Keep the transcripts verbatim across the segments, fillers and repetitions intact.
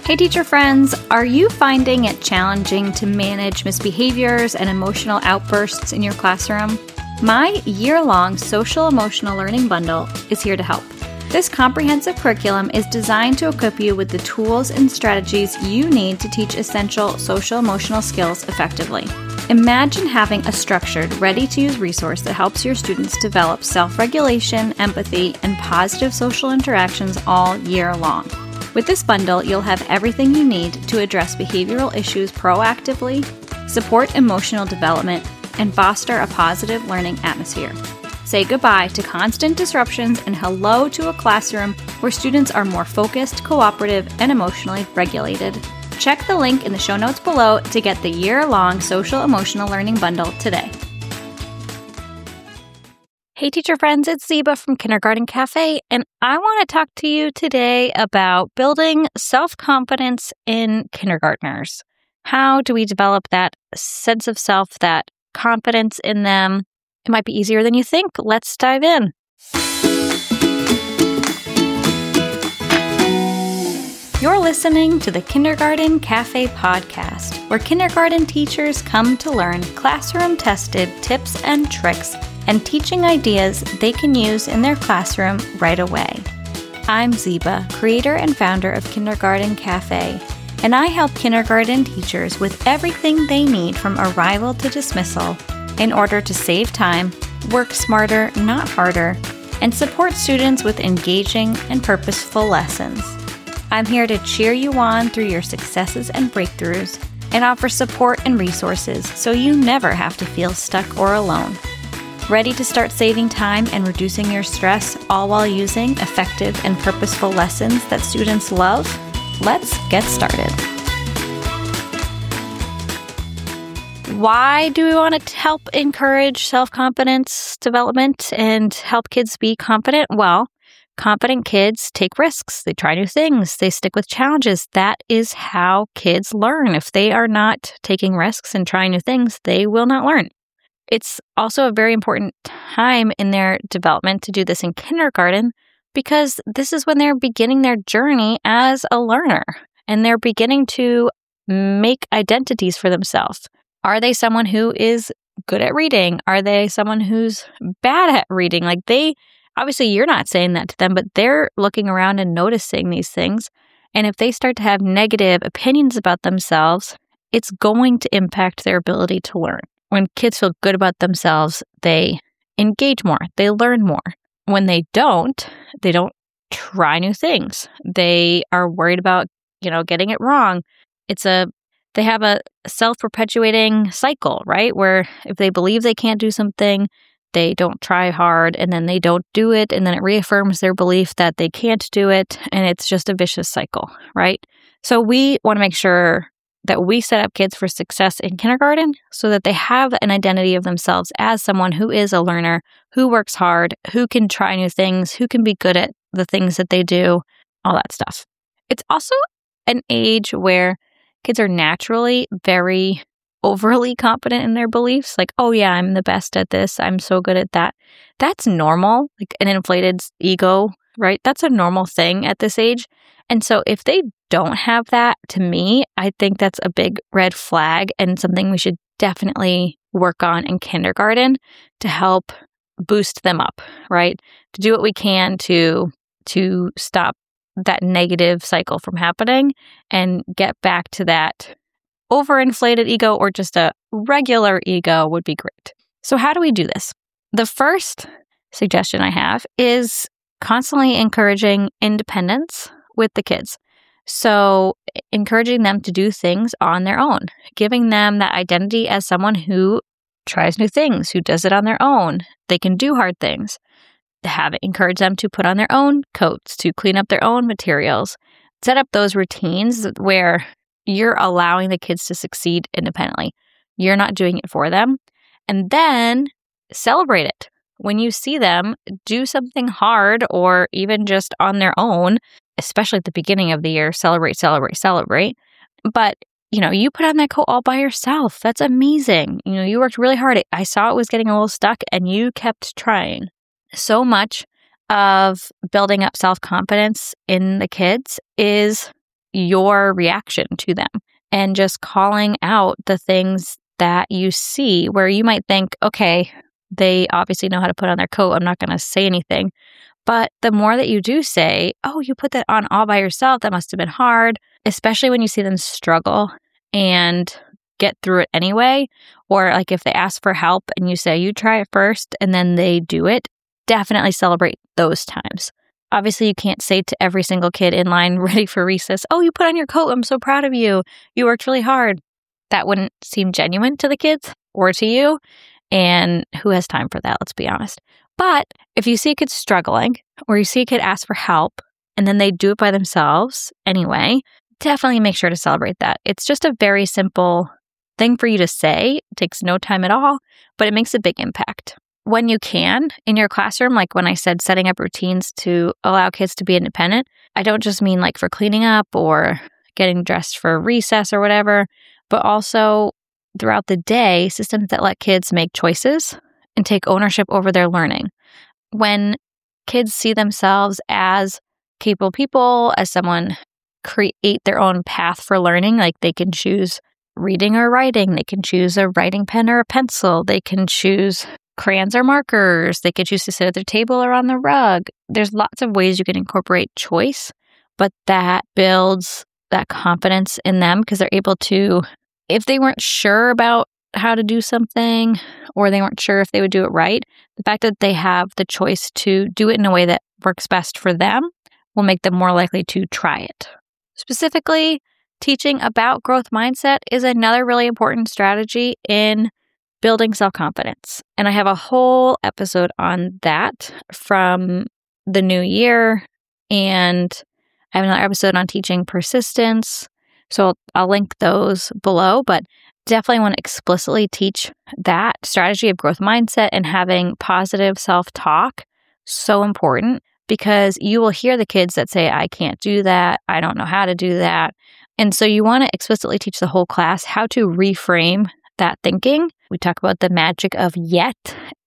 Hey teacher friends, are you finding it challenging to manage misbehaviors and emotional outbursts in your classroom? My year-long Social Emotional Learning Bundle is here to help. This comprehensive curriculum is designed to equip you with the tools and strategies you need to teach essential social emotional skills effectively. Imagine having a structured, ready-to-use resource that helps your students develop self-regulation, empathy, and positive social interactions all year long. With this bundle, you'll have everything you need to address behavioral issues proactively, support emotional development, and foster a positive learning atmosphere. Say goodbye to constant disruptions and hello to a classroom where students are more focused, cooperative, and emotionally regulated. Check the link in the show notes below to get the year-long Social Emotional Learning Bundle today. Hey teacher friends, it's Ziba from Kindergarten Cafe, and I want to talk to you today about building self-confidence in kindergartners. How do we develop that sense of self, that confidence in them? It might be easier than you think. Let's dive in. You're listening to the Kindergarten Cafe podcast, where kindergarten teachers come to learn classroom-tested tips and tricks and teaching ideas they can use in their classroom right away. I'm Ziba, creator and founder of Kindergarten Cafe, and I help kindergarten teachers with everything they need from arrival to dismissal in order to save time, work smarter, not harder, and support students with engaging and purposeful lessons. I'm here to cheer you on through your successes and breakthroughs and offer support and resources so you never have to feel stuck or alone. Ready to start saving time and reducing your stress, all while using effective and purposeful lessons that students love? Let's get started. Why do we want to help encourage self-confidence development and help kids be confident? Well, confident kids take risks. They try new things. They stick with challenges. That is how kids learn. If they are not taking risks and trying new things, they will not learn. It's also a very important time in their development to do this in kindergarten because this is when they're beginning their journey as a learner and they're beginning to make identities for themselves. Are they someone who is good at reading? Are they someone who's bad at reading? Like they, obviously you're not saying that to them, but they're looking around and noticing these things. And if they start to have negative opinions about themselves, it's going to impact their ability to learn. When kids feel good about themselves, they engage more, they learn more. When they don't, they don't try new things. They are worried about, you know, getting it wrong. It's a They have a self-perpetuating cycle, right? Where if they believe they can't do something, they don't try hard, and then they don't do it, and then it reaffirms their belief that they can't do it, and it's just a vicious cycle, right? So we want to make sure that we set up kids for success in kindergarten so that they have an identity of themselves as someone who is a learner, who works hard, who can try new things, who can be good at the things that they do, all that stuff. It's also an age where kids are naturally very overly confident in their beliefs. Like, oh yeah, I'm the best at this. I'm so good at that. That's normal, like an inflated ego, right? That's a normal thing at this age. And so if they don't have that, to me, I think that's a big red flag and something we should definitely work on in kindergarten to help boost them up, right? To do what we can to to stop that negative cycle from happening and get back to that overinflated ego or just a regular ego would be great. So how do we do this? The first suggestion I have is constantly encouraging independence with the kids. So encouraging them to do things on their own, giving them that identity as someone who tries new things, who does it on their own. They can do hard things. Have encourage them to put on their own coats, to clean up their own materials, set up those routines where you're allowing the kids to succeed independently. You're not doing it for them. And then celebrate it. When you see them do something hard or even just on their own, especially at the beginning of the year, celebrate, celebrate, celebrate. But, you know, you put on that coat all by yourself. That's amazing. You know, you worked really hard. I saw it was getting a little stuck and you kept trying. So much of building up self-confidence in the kids is your reaction to them and just calling out the things that you see where you might think, okay, they obviously know how to put on their coat. I'm not going to say anything. But the more that you do say, oh, you put that on all by yourself, that must have been hard, especially when you see them struggle and get through it anyway. Or like if they ask for help and you say, you try it first and then they do it, definitely celebrate those times. Obviously, you can't say to every single kid in line ready for recess, oh, you put on your coat. I'm so proud of you. You worked really hard. That wouldn't seem genuine to the kids or to you. And who has time for that? Let's be honest. But if you see a kid struggling or you see a kid ask for help and then they do it by themselves anyway, definitely make sure to celebrate that. It's just a very simple thing for you to say. It takes no time at all, but it makes a big impact. When you can in your classroom, like when I said setting up routines to allow kids to be independent, I don't just mean like for cleaning up or getting dressed for recess or whatever, but also throughout the day, systems that let kids make choices and take ownership over their learning. When kids see themselves as capable people, as someone create their own path for learning, like they can choose reading or writing, they can choose a writing pen or a pencil, they can choose crayons or markers, they can choose to sit at their table or on the rug. There's lots of ways you can incorporate choice, but that builds that confidence in them because they're able to, if they weren't sure about how to do something or they weren't sure if they would do it right, the fact that they have the choice to do it in a way that works best for them will make them more likely to try it. Specifically, teaching about growth mindset is another really important strategy in building self-confidence. And I have a whole episode on that from the new year. And I have another episode on teaching persistence. So I'll, I'll link those below, but definitely want to explicitly teach that strategy of growth mindset and having positive self-talk. So important because you will hear the kids that say, I can't do that. I don't know how to do that. And so you want to explicitly teach the whole class how to reframe that thinking. We talk about the magic of yet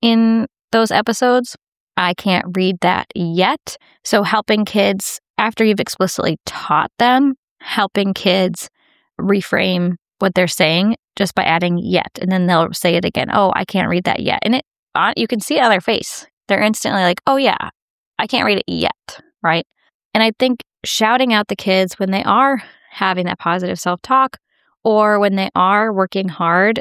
in those episodes. I can't read that yet. So helping kids, after you've explicitly taught them, helping kids reframe what they're saying just by adding yet. And then they'll say it again. Oh, I can't read that yet. And it you can see it on their face. They're instantly like, oh yeah, I can't read it yet, right? And I think shouting out the kids when they are having that positive self-talk or when they are working hard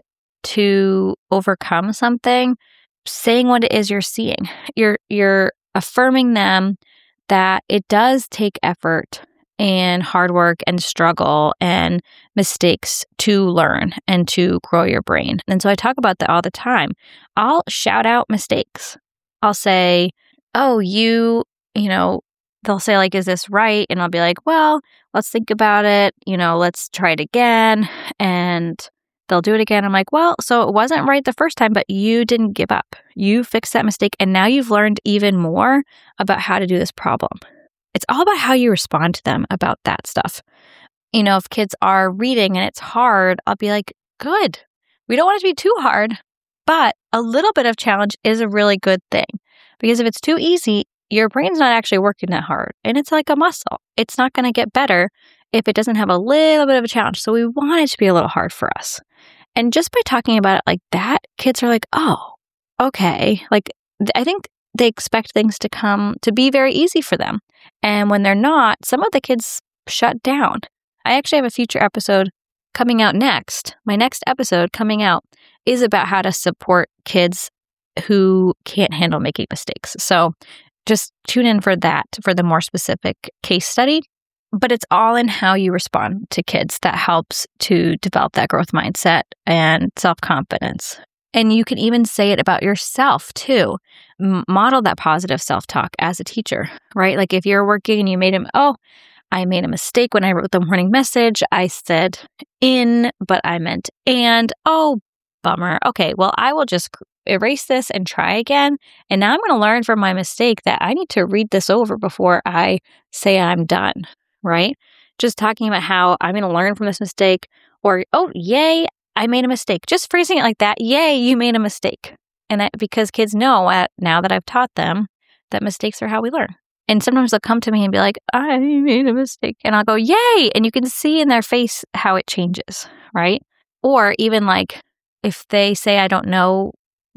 to overcome something, saying what it is you're seeing. You're you're affirming them that it does take effort and hard work and struggle and mistakes to learn and to grow your brain. And so I talk about that all the time. I'll shout out mistakes. I'll say, oh, you, you know, they'll say like, is this right? And I'll be like, well, let's think about it. You know, let's try it again. And they'll do it again. I'm like, well, so it wasn't right the first time, but you didn't give up. You fixed that mistake. And now you've learned even more about how to do this problem. It's all about how you respond to them about that stuff. You know, if kids are reading and it's hard, I'll be like, good. We don't want it to be too hard, but a little bit of challenge is a really good thing. Because if it's too easy, your brain's not actually working that hard. And it's like a muscle. It's not going to get better if it doesn't have a little bit of a challenge. So we want it to be a little hard for us. And just by talking about it like that, kids are like, oh, okay. Like, I think they expect things to come to be very easy for them. And when they're not, some of the kids shut down. I actually have a future episode coming out next. My next episode coming out is about how to support kids who can't handle making mistakes. So just tune in for that, for the more specific case study. But it's all in how you respond to kids that helps to develop that growth mindset and self-confidence. And you can even say it about yourself too. M- model that positive self-talk as a teacher, right? Like if you're working and you made him, oh, I made a mistake when I wrote the morning message. I said in, but I meant and. Oh, bummer. Okay, well, I will just erase this and try again. And now I'm going to learn from my mistake that I need to read this over before I say I'm done, right? Just talking about how I'm going to learn from this mistake or, oh, yay, I made a mistake. Just phrasing it like that. Yay, you made a mistake. And that because kids know uh, now that I've taught them that mistakes are how we learn. And sometimes they'll come to me and be like, I made a mistake. And I'll go, yay. And you can see in their face how it changes, right? Or even like if they say, I don't know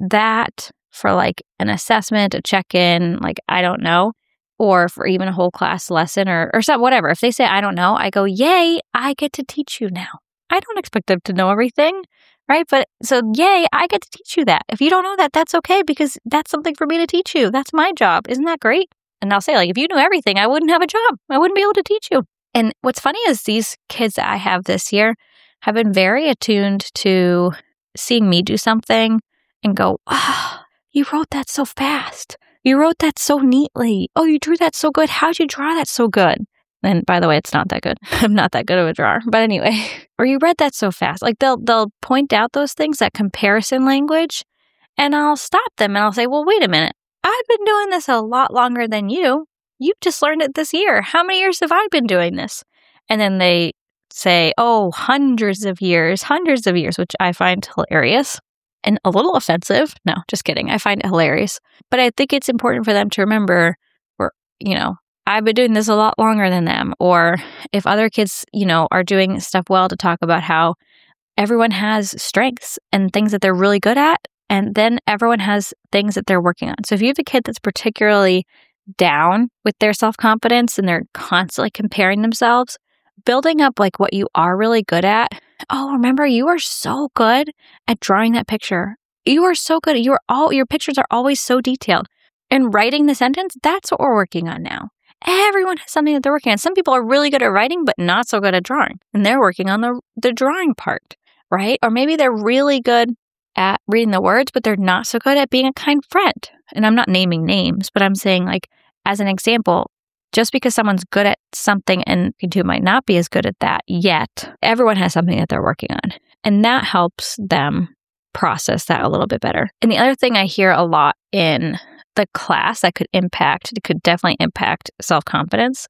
that for like an assessment, a check-in, like, I don't know, or for even a whole class lesson or, or something, whatever. If they say, I don't know, I go, yay, I get to teach you now. I don't expect them to know everything, right? But so, yay, I get to teach you that. If you don't know that, that's okay because that's something for me to teach you. That's my job. Isn't that great? And I'll say, like, if you knew everything, I wouldn't have a job. I wouldn't be able to teach you. And what's funny is these kids that I have this year have been very attuned to seeing me do something and go, oh, you wrote that so fast. You wrote that so neatly. Oh, you drew that so good. How'd you draw that so good? And by the way, it's not that good. I'm not that good of a drawer. But anyway, or you read that so fast. Like they'll they'll point out those things, that comparison language, and I'll stop them and I'll say, well, wait a minute. I've been doing this a lot longer than you. You just learned it this year. How many years have I been doing this? And then they say, oh, hundreds of years, hundreds of years, which I find hilarious and a little offensive. No, just kidding. I find it hilarious. But I think it's important for them to remember, or, you know, I've been doing this a lot longer than them. Or if other kids, you know, are doing stuff well, to talk about how everyone has strengths and things that they're really good at. And then everyone has things that they're working on. So if you have a kid that's particularly down with their self-confidence and they're constantly comparing themselves, building up like what you are really good at. Oh, remember, you are so good at drawing that picture. You are so good. You are all, your pictures are always so detailed. And writing the sentence, that's what we're working on now. Everyone has something that they're working on. Some people are really good at writing, but not so good at drawing. And they're working on the, the drawing part, right? Or maybe they're really good at reading the words, but they're not so good at being a kind friend. And I'm not naming names, but I'm saying, like, as an example, just because someone's good at something and you might not be as good at that yet, everyone has something that they're working on. And that helps them process that a little bit better. And the other thing I hear a lot in the class that could impact, it could definitely impact self-confidence,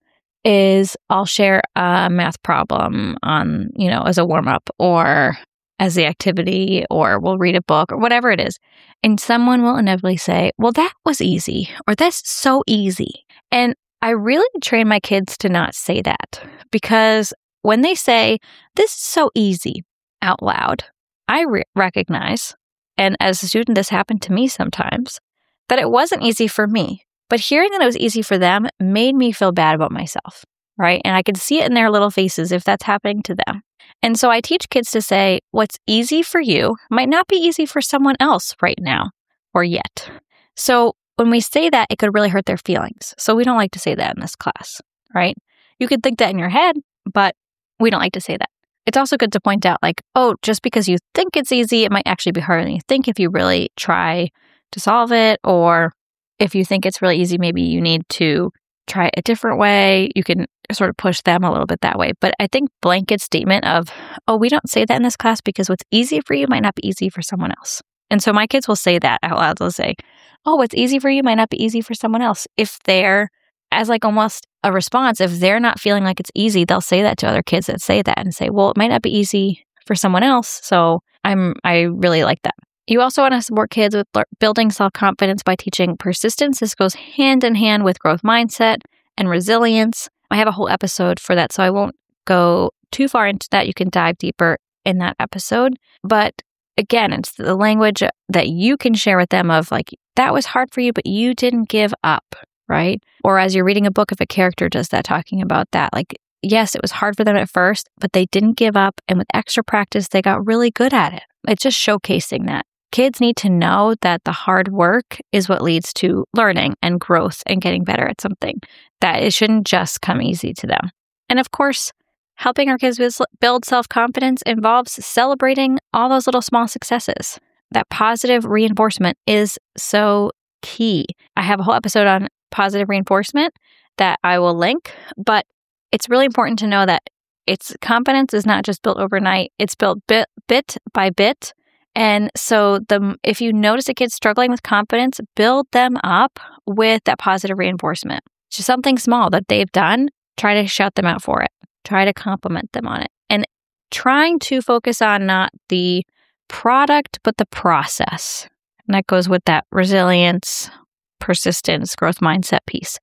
is I'll share a math problem on, you know, as a warm-up or as the activity, or we'll read a book or whatever it is. And someone will inevitably say, well, that was easy, or that's so easy. And I really train my kids to not say that, because when they say, this is so easy out loud, I re- recognize, and as a student, this happened to me sometimes, that it wasn't easy for me. But hearing that it was easy for them made me feel bad about myself, right? And I could see it in their little faces if that's happening to them. And so I teach kids to say, what's easy for you might not be easy for someone else right now or yet. So when we say that, it could really hurt their feelings. So we don't like to say that in this class, right? You could think that in your head, but we don't like to say that. It's also good to point out, like, oh, just because you think it's easy, it might actually be harder than you think if you really try to solve it. Or if you think it's really easy, maybe you need to try it a different way. You can sort of push them a little bit that way. But I think blanket statement of, oh, we don't say that in this class because what's easy for you might not be easy for someone else. And so my kids will say that out loud. They'll say, oh, what's easy for you might not be easy for someone else. If they're, as like almost a response, if they're not feeling like it's easy, they'll say that to other kids that say that and say, well, it might not be easy for someone else. So I'm, I really like that. You also want to support kids with building self-confidence by teaching persistence. This goes hand in hand with growth mindset and resilience. I have a whole episode for that, so I won't go too far into that. You can dive deeper in that episode. But again, it's the language that you can share with them of like, that was hard for you, but you didn't give up, right? Or as you're reading a book, if a character does that, talking about that, like, yes, it was hard for them at first, but they didn't give up. And with extra practice, they got really good at it. It's just showcasing that. Kids need to know that the hard work is what leads to learning and growth and getting better at something, that it shouldn't just come easy to them. And of course, helping our kids build self-confidence involves celebrating all those little small successes. That positive reinforcement is so key. I have a whole episode on positive reinforcement that I will link, but it's really important to know that it's confidence is not just built overnight. It's built bit, bit by bit. And so the if you notice a kid struggling with confidence, build them up with that positive reinforcement. Just something small that they've done, try to shout them out for it. Try to compliment them on it. And trying to focus on not the product, but the process. And that goes with that resilience, persistence, growth mindset piece.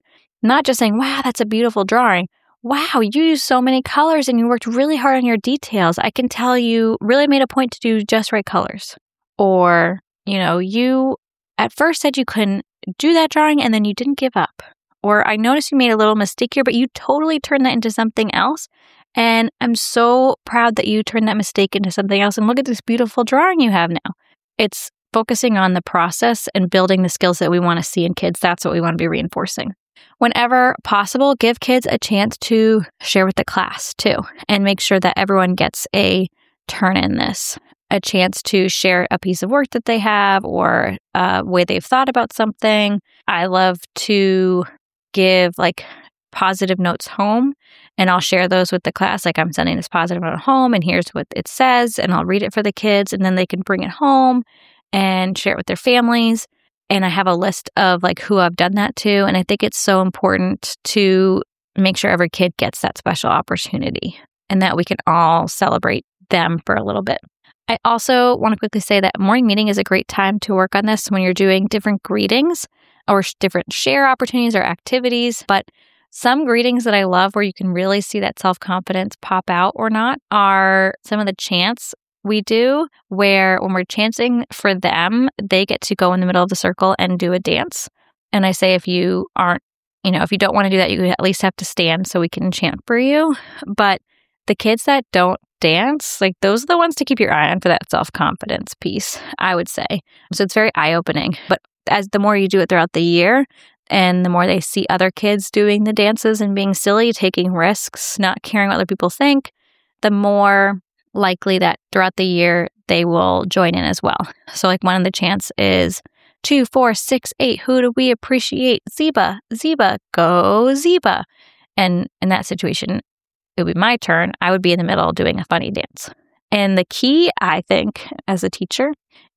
Not just saying, wow, that's a beautiful drawing. Wow, you used so many colors and you worked really hard on your details. I can tell you really made a point to do just right colors. Or, you know, you at first said you couldn't do that drawing and then you didn't give up. Or I noticed you made a little mistake here, but you totally turned that into something else. And I'm so proud that you turned that mistake into something else. And look at this beautiful drawing you have now. It's focusing on the process and building the skills that we want to see in kids. That's what we want to be reinforcing. Whenever possible, give kids a chance to share with the class too, and make sure that everyone gets a turn in this, a chance to share a piece of work that they have or a way they've thought about something. I love to give like positive notes home, and I'll share those with the class. Like, I'm sending this positive note home and here's what it says, and I'll read it for the kids, and then they can bring it home and share it with their families. And I have a list of like who I've done that to. And I think it's so important to make sure every kid gets that special opportunity and that we can all celebrate them for a little bit. I also want to quickly say that morning meeting is a great time to work on this when you're doing different greetings or different share opportunities or activities. But some greetings that I love where you can really see that self-confidence pop out or not are some of the chants we do, where when we're chanting for them, they get to go in the middle of the circle and do a dance. And I say, if you aren't, you know, if you don't want to do that, you at least have to stand so we can chant for you. But the kids that don't dance, like those are the ones to keep your eye on for that self-confidence piece, I would say. So it's very eye-opening. But as the more you do it throughout the year, and the more they see other kids doing the dances and being silly, taking risks, not caring what other people think, the more likely that throughout the year they will join in as well. So like one of the chants is two, four, six, eight. Who do we appreciate? Zeba, Zeba, go Zeba. And in that situation, it would be my turn. I would be in the middle doing a funny dance. And the key, I think, as a teacher,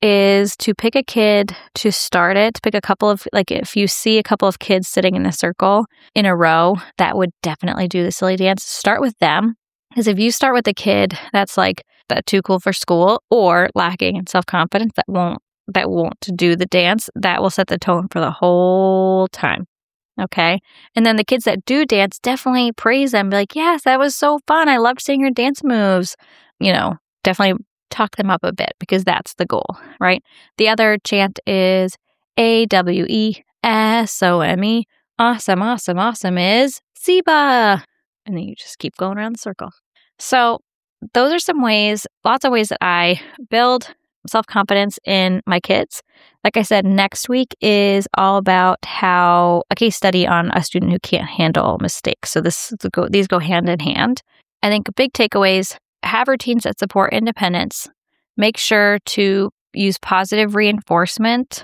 is to pick a kid to start it. Pick a couple of, like if you see a couple of kids sitting in a circle in a row that would definitely do the silly dance, start with them. Because if you start with a kid that's like that too cool for school or lacking in self-confidence that won't that won't do the dance, that will set the tone for the whole time. Okay? And then the kids that do dance, definitely praise them. Be like, yes, that was so fun. I loved seeing your dance moves. You know, definitely talk them up a bit because that's the goal, right? The other chant is A W E S O M E. Awesome, awesome, awesome is Zeba. And then you just keep going around the circle. So those are some ways, lots of ways that I build self-confidence in my kids. Like I said, next week is all about how a case study on a student who can't handle mistakes. So this these go hand in hand. I think big takeaways: have routines that support independence. Make sure to use positive reinforcement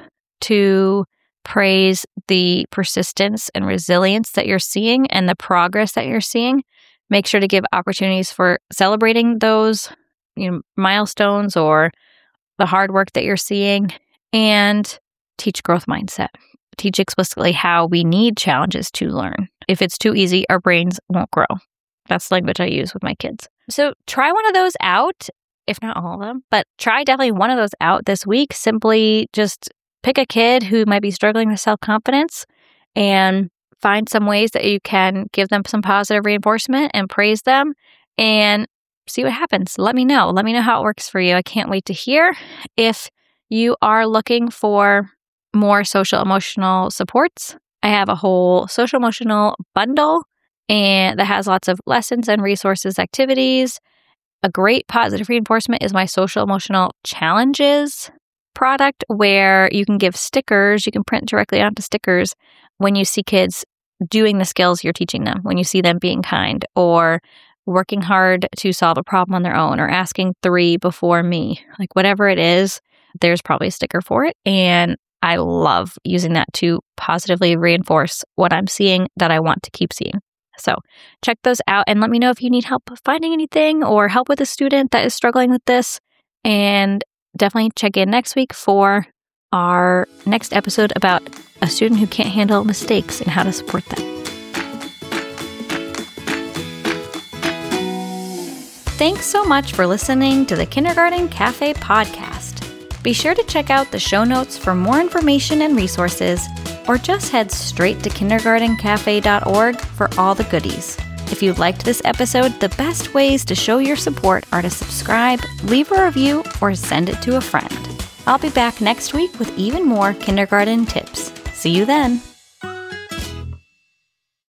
to praise the persistence and resilience that you're seeing and the progress that you're seeing. Make sure to give opportunities for celebrating those, you know, milestones or the hard work that you're seeing, and teach growth mindset. Teach explicitly how we need challenges to learn. If it's too easy, our brains won't grow. That's the language I use with my kids. So try one of those out, if not all of them, but try definitely one of those out this week. Simply just pick a kid who might be struggling with self-confidence and find some ways that you can give them some positive reinforcement and praise them and see what happens. Let me know. Let me know how it works for you. I can't wait to hear. If you are looking for more social emotional supports, I have a whole social emotional bundle and that has lots of lessons and resources, activities. A great positive reinforcement is my social emotional challenges product, where you can give stickers. You can print directly onto stickers when you see kids doing the skills you're teaching them, when you see them being kind or working hard to solve a problem on their own or asking three before me. Like whatever it is, there's probably a sticker for it. And I love using that to positively reinforce what I'm seeing that I want to keep seeing. So check those out and let me know if you need help finding anything or help with a student that is struggling with this. And definitely check in next week for our next episode about a student who can't handle mistakes and how to support them. Thanks so much for listening to the Kindergarten Cafe podcast. Be sure to check out the show notes for more information and resources, or just head straight to kindergarten cafe dot org for all the goodies. If you liked this episode, the best ways to show your support are to subscribe, leave a review, or send it to a friend. I'll be back next week with even more kindergarten tips. See you then.